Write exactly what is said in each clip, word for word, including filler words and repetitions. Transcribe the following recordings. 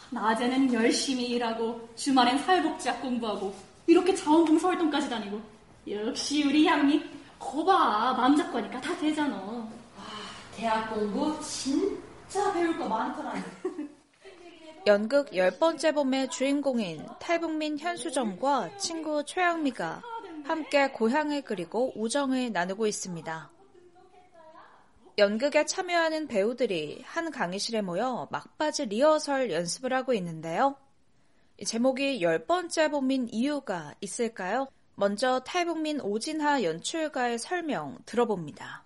낮에는 열심히 일하고 주말엔 사회복지학 공부하고 이렇게 자원봉사 활동까지 다니고. 역시 우리 향미. 거봐, 마음 잡고 하니까 다 되잖아. 와, 대학 공부 진짜 배울 거 많더라니. 연극 열 번째 봄의 주인공인 탈북민 현수정과 친구 최향미가 함께 고향을 그리고 우정을 나누고 있습니다. 연극에 참여하는 배우들이 한 강의실에 모여 막바지 리허설 연습을 하고 있는데요. 제목이 열 번째 봄인 이유가 있을까요? 먼저 탈북민 오진하 연출가의 설명 들어봅니다.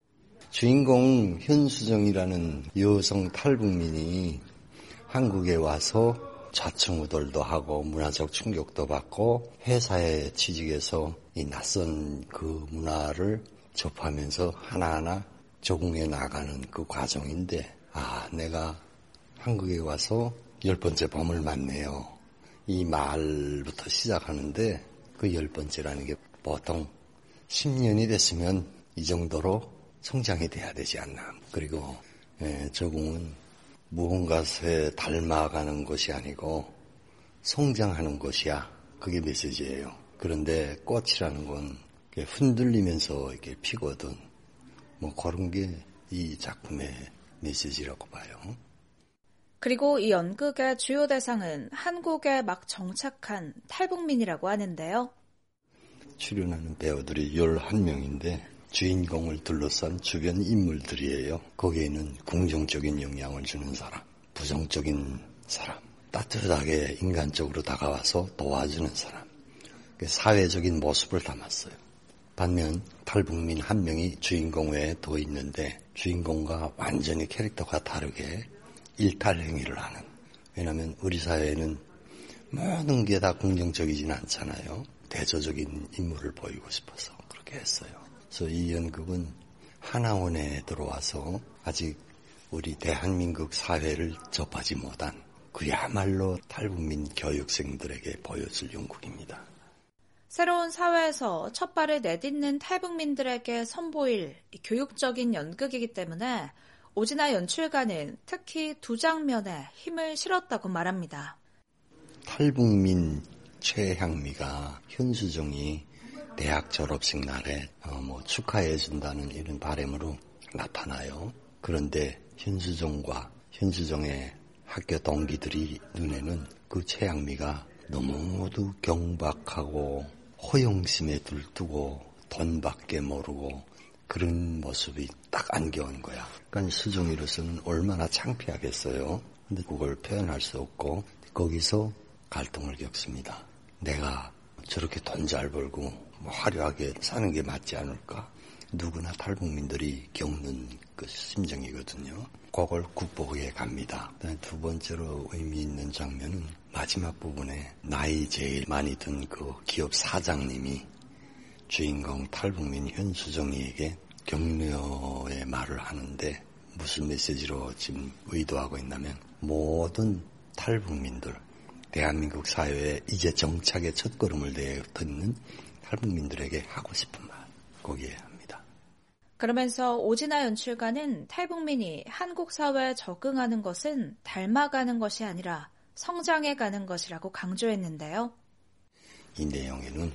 주인공 현수정이라는 여성 탈북민이 한국에 와서 좌충우돌도 하고 문화적 충격도 받고 회사에 취직해서 이 낯선 그 문화를 접하면서 하나하나 적응해 나가는 그 과정인데, 아, 내가 한국에 와서 열 번째 봄을 맞네요. 이 말부터 시작하는데 그 열 번째라는 게 보통 십 년이 됐으면 이 정도로 성장이 돼야 되지 않나. 그리고 예, 적응은 무언가에 닮아가는 것이 아니고 성장하는 것이야. 그게 메시지예요. 그런데 꽃이라는 건 흔들리면서 이렇게 피거든. 뭐 그런 게 이 작품의 메시지라고 봐요. 그리고 이 연극의 주요 대상은 한국에 막 정착한 탈북민이라고 하는데요. 출연하는 배우들이 열한 명인데 주인공을 둘러싼 주변 인물들이에요. 거기에는 긍정적인 영향을 주는 사람, 부정적인 사람, 따뜻하게 인간적으로 다가와서 도와주는 사람, 사회적인 모습을 담았어요. 반면 탈북민 한 명이 주인공 외에 더 있는데 주인공과 완전히 캐릭터가 다르게 일탈 행위를 하는. 왜냐하면 우리 사회에는 모든 게 다 긍정적이진 않잖아요. 대조적인 인물을 보이고 싶어서 그렇게 했어요. 그래서 이 연극은 하나원에 들어와서 아직 우리 대한민국 사회를 접하지 못한 그야말로 탈북민 교육생들에게 보여줄 연극입니다. 새로운 사회에서 첫 발을 내딛는 탈북민들에게 선보일 교육적인 연극이기 때문에 오진하 연출가는 특히 두 장면에 힘을 실었다고 말합니다. 탈북민 최향미가 현수정이 대학 졸업식 날에 어 뭐 축하해준다는 이런 바람으로 나타나요. 그런데 현수정과 현수정의 학교 동기들이 눈에는 그 최향미가 너무도 경박하고 허영심에 들뜨고 돈밖에 모르고 그런 모습이 딱 안겨온 거야. 그러니까 수정이로서는 얼마나 창피하겠어요. 근데 그걸 표현할 수 없고 거기서 갈등을 겪습니다. 내가 저렇게 돈 잘 벌고 뭐 화려하게 사는 게 맞지 않을까? 누구나 탈북민들이 겪는 그 심정이거든요. 그걸 극복해 갑니다. 두 번째로 의미 있는 장면은 마지막 부분에 나이 제일 많이 든 그 기업 사장님이 주인공 탈북민 현수정이에게 격려의 말을 하는데 무슨 메시지로 지금 의도하고 있냐면 모든 탈북민들, 대한민국 사회에 이제 정착의 첫걸음을 내딛는 탈북민들에게 하고 싶은 말 거기에 합니다. 그러면서 오진하 연출가는 탈북민이 한국 사회에 적응하는 것은 닮아가는 것이 아니라 성장해가는 것이라고 강조했는데요. 이 내용에는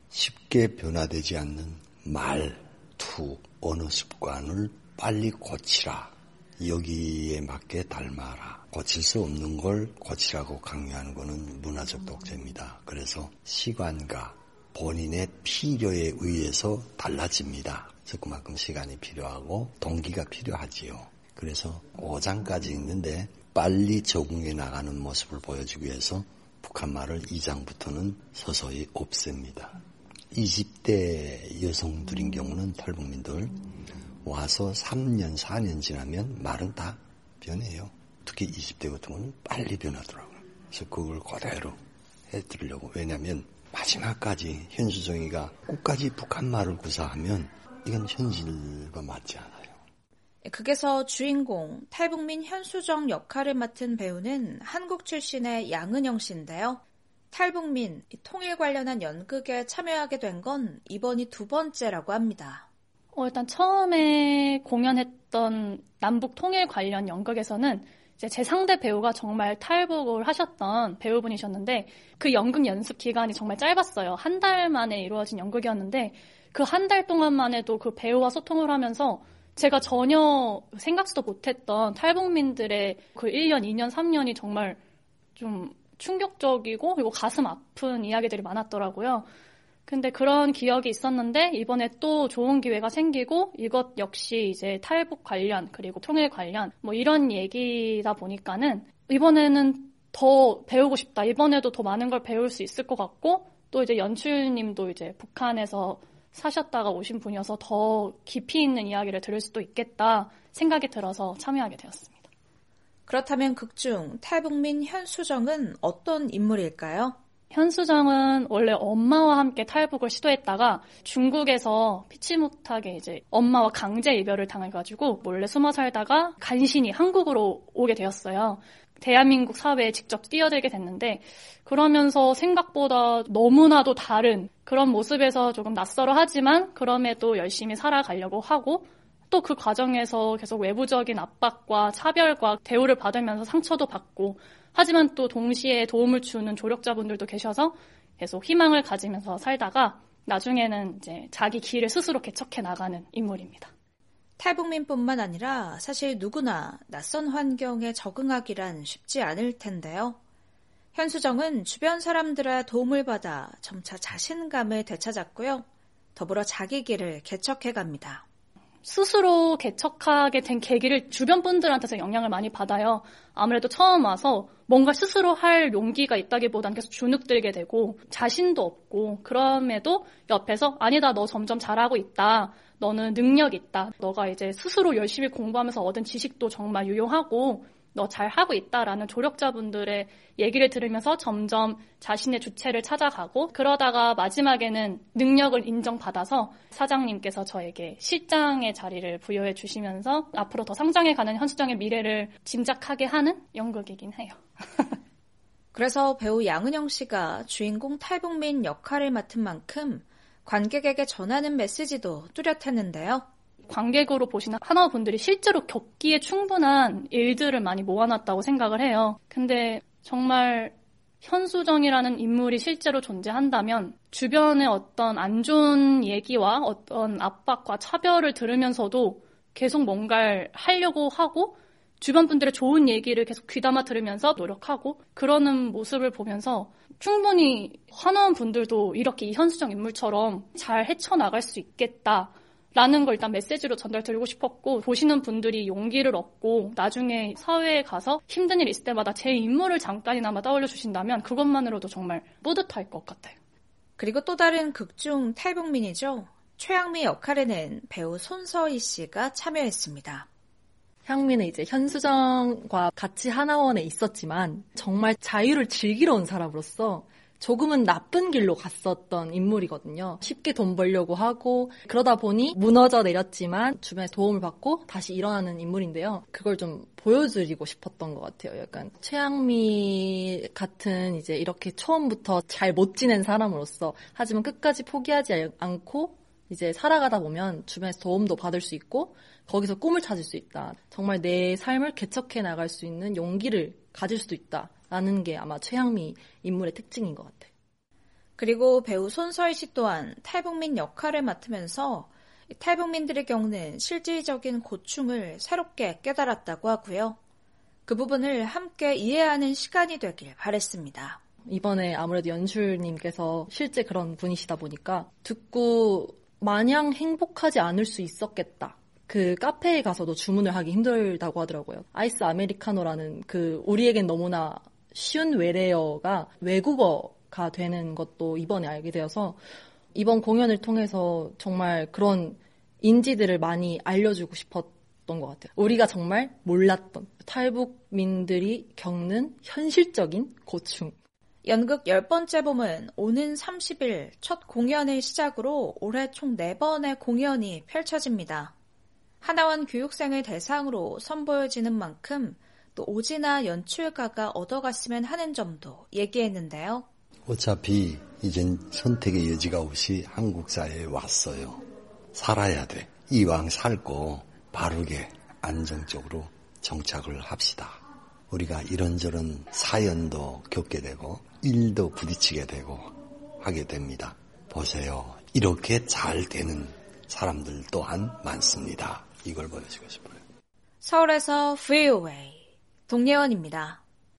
쉽게 변화되지 않는 말, 투, 언어 습관을 빨리 고치라. 여기에 맞게 닮아라. 고칠 수 없는 걸 고치라고 강요하는 것은 문화적 독재입니다. 그래서 시간과 본인의 필요에 의해서 달라집니다. 그래서 그만큼 시간이 필요하고 동기가 필요하지요. 그래서 오 장까지 있는데 빨리 적응해 나가는 모습을 보여주기 위해서 북한말을 이 장부터는 서서히 없앱니다. 이십 대 여성들인 경우는 탈북민들 와서 삼 년, 사 년 지나면 말은 다 변해요. 특히 이십 대 같은 경우는 빨리 변하더라고요. 그래서 그걸 그대로 해드리려고. 왜냐하면 마지막까지 현수정이가 끝까지 북한말을 구사하면 이건 현실과 맞지 않아요. 극에서 주인공 탈북민 현수정 역할을 맡은 배우는 한국 출신의 양은영 씨인데요. 탈북민 통일 관련한 연극에 참여하게 된 건 이번이 두 번째라고 합니다. 어, 일단 처음에 공연했던 남북 통일 관련 연극에서는 이제 제 상대 배우가 정말 탈북을 하셨던 배우분이셨는데 그 연극 연습 기간이 정말 짧았어요. 한 달 만에 이루어진 연극이었는데 그 한 달 동안만 해도 그 배우와 소통을 하면서 제가 전혀 생각지도 못했던 탈북민들의 그 일 년, 이 년, 삼 년이 정말 좀 충격적이고 그리고 가슴 아픈 이야기들이 많았더라고요. 근데 그런 기억이 있었는데 이번에 또 좋은 기회가 생기고 이것 역시 이제 탈북 관련 그리고 통일 관련 뭐 이런 얘기다 보니까는 이번에는 더 배우고 싶다. 이번에도 더 많은 걸 배울 수 있을 것 같고 또 이제 연출님도 이제 북한에서 사셨다가 오신 분이어서 더 깊이 있는 이야기를 들을 수도 있겠다 생각이 들어서 참여하게 되었습니다. 그렇다면 극중 탈북민 현수정은 어떤 인물일까요? 현수정은 원래 엄마와 함께 탈북을 시도했다가 중국에서 피치 못하게 이제 엄마와 강제 이별을 당해가지고 몰래 숨어 살다가 간신히 한국으로 오게 되었어요. 대한민국 사회에 직접 뛰어들게 됐는데 그러면서 생각보다 너무나도 다른 그런 모습에서 조금 낯설어 하지만 그럼에도 열심히 살아가려고 하고 또 그 과정에서 계속 외부적인 압박과 차별과 대우를 받으면서 상처도 받고 하지만 또 동시에 도움을 주는 조력자분들도 계셔서 계속 희망을 가지면서 살다가 나중에는 이제 자기 길을 스스로 개척해 나가는 인물입니다. 탈북민뿐만 아니라 사실 누구나 낯선 환경에 적응하기란 쉽지 않을 텐데요. 현수정은 주변 사람들의 도움을 받아 점차 자신감을 되찾았고요. 더불어 자기 길을 개척해 갑니다. 스스로 개척하게 된 계기를 주변 분들한테서 영향을 많이 받아요. 아무래도 처음 와서 뭔가 스스로 할 용기가 있다기보다는 계속 주눅들게 되고 자신도 없고 그럼에도 옆에서 아니다 너 점점 잘하고 있다. 너는 능력 있다. 너가 이제 스스로 열심히 공부하면서 얻은 지식도 정말 유용하고 너 잘하고 있다라는 조력자분들의 얘기를 들으면서 점점 자신의 주체를 찾아가고 그러다가 마지막에는 능력을 인정받아서 사장님께서 저에게 실장의 자리를 부여해 주시면서 앞으로 더 성장해가는 현수정의 미래를 짐작하게 하는 연극이긴 해요. 그래서 배우 양은영 씨가 주인공 탈북민 역할을 맡은 만큼 관객에게 전하는 메시지도 뚜렷했는데요. 관객으로 보시는 한화분들이 실제로 겪기에 충분한 일들을 많이 모아놨다고 생각을 해요. 근데 정말 현수정이라는 인물이 실제로 존재한다면 주변의 어떤 안 좋은 얘기와 어떤 압박과 차별을 들으면서도 계속 뭔가를 하려고 하고 주변 분들의 좋은 얘기를 계속 귀담아 들으면서 노력하고 그러는 모습을 보면서 충분히 한화원 분들도 이렇게 이 현수정 인물처럼 잘 헤쳐나갈 수 있겠다. 라는 걸 일단 메시지로 전달드리고 싶었고 보시는 분들이 용기를 얻고 나중에 사회에 가서 힘든 일 있을 때마다 제 인물을 잠깐이나마 떠올려 주신다면 그것만으로도 정말 뿌듯할 것 같아요. 그리고 또 다른 극중 탈북민이죠. 최향미 역할에는 배우 손서희 씨가 참여했습니다. 향미는 이제 현수정과 같이 하나원에 있었지만 정말 자유를 즐기러 온 사람으로서 조금은 나쁜 길로 갔었던 인물이거든요. 쉽게 돈 벌려고 하고 그러다 보니 무너져 내렸지만 주변에서 도움을 받고 다시 일어나는 인물인데요. 그걸 좀 보여드리고 싶었던 것 같아요. 약간 최향미 같은 이제 이렇게 처음부터 잘 못 지낸 사람으로서 하지만 끝까지 포기하지 않고 이제 살아가다 보면 주변에서 도움도 받을 수 있고 거기서 꿈을 찾을 수 있다. 정말 내 삶을 개척해 나갈 수 있는 용기를 가질 수도 있다. 라는 게 아마 최향미 인물의 특징인 것 같아요. 그리고 배우 손서희 씨 또한 탈북민 역할을 맡으면서 탈북민들이 겪는 실질적인 고충을 새롭게 깨달았다고 하고요. 그 부분을 함께 이해하는 시간이 되길 바랬습니다. 이번에 아무래도 연출님께서 실제 그런 분이시다 보니까 듣고 마냥 행복하지 않을 수 있었겠다. 그 카페에 가서도 주문을 하기 힘들다고 하더라고요. 아이스 아메리카노라는 그 우리에겐 너무나 쉬운 외래어가 외국어가 되는 것도 이번에 알게 되어서 이번 공연을 통해서 정말 그런 인지들을 많이 알려주고 싶었던 것 같아요. 우리가 정말 몰랐던 탈북민들이 겪는 현실적인 고충. 연극 열 번째 봄은 오는 삼십 일 첫 공연을 시작으로 올해 총 네 번의 공연이 펼쳐집니다. 하나원 교육생을 대상으로 선보여지는 만큼 또 오진아 연출가가 얻어갔으면 하는 점도 얘기했는데요. 어차피 이젠 선택의 여지가 없이 한국 사회에 왔어요. 살아야 돼. 이왕 살고 바르게 안정적으로 정착을 합시다. 우리가 이런저런 사연도 겪게 되고 일도 부딪히게 되고 하게 됩니다. 보세요. 이렇게 잘 되는 사람들 또한 많습니다. 이걸 보여주고 싶어요. 서울에서 브이오에이 동예원입니다.